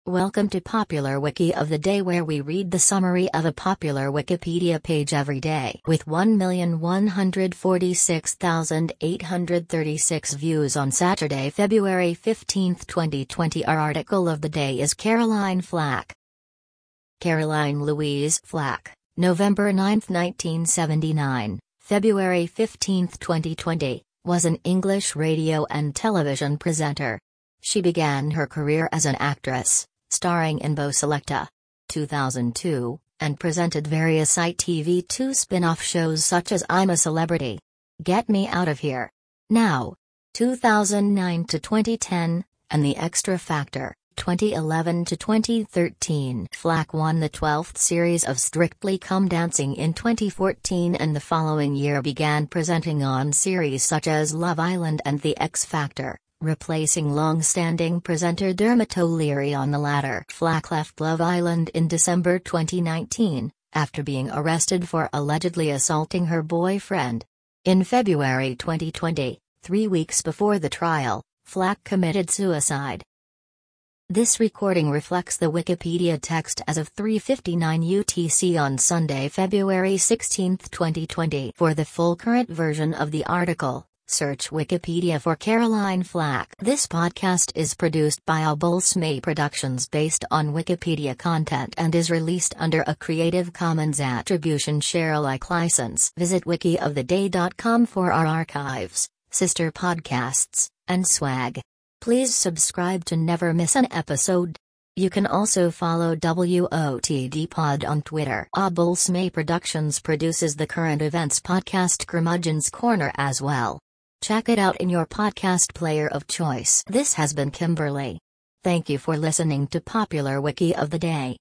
Welcome to Popular Wiki of the Day, where we read the summary of a popular Wikipedia page every day. With 1,146,836 views on Saturday, February 15, 2020. Our article of the day is Caroline Flack. Caroline Louise Flack, November 9, 1979, February 15, 2020, was an English radio and television presenter. She began her career as an actress, starring in Bo Selecta, 2002, and presented various ITV2 spin-off shows such as I'm a Celebrity, Get Me Out of Here, Now, 2009 to 2010, and The Extra Factor, 2011 to 2013. Flack won the 12th series of Strictly Come Dancing in 2014, and the following year began presenting on series such as Love Island and The X Factor, replacing long-standing presenter Dermot O'Leary on the latter. Flack left Love Island in December 2019, after being arrested for allegedly assaulting her boyfriend. In February 2020, 3 weeks before the trial, Flack committed suicide. This recording reflects the Wikipedia text as of 3:59 UTC on Sunday, February 16, 2020. For the full current version of the article, search Wikipedia for Caroline Flack. This podcast is produced by Abulsme Productions based on Wikipedia content and is released under a Creative Commons Attribution Share Alike license. Visit wikioftheday.com for our archives, sister podcasts, and swag. Please subscribe to never miss an episode. You can also follow WOTD Pod on Twitter. Abulsme Productions produces the current events podcast Curmudgeon's Corner as well. Check it out in your podcast player of choice. This has been Kimberly. Thank you for listening to Popular Wiki of the Day.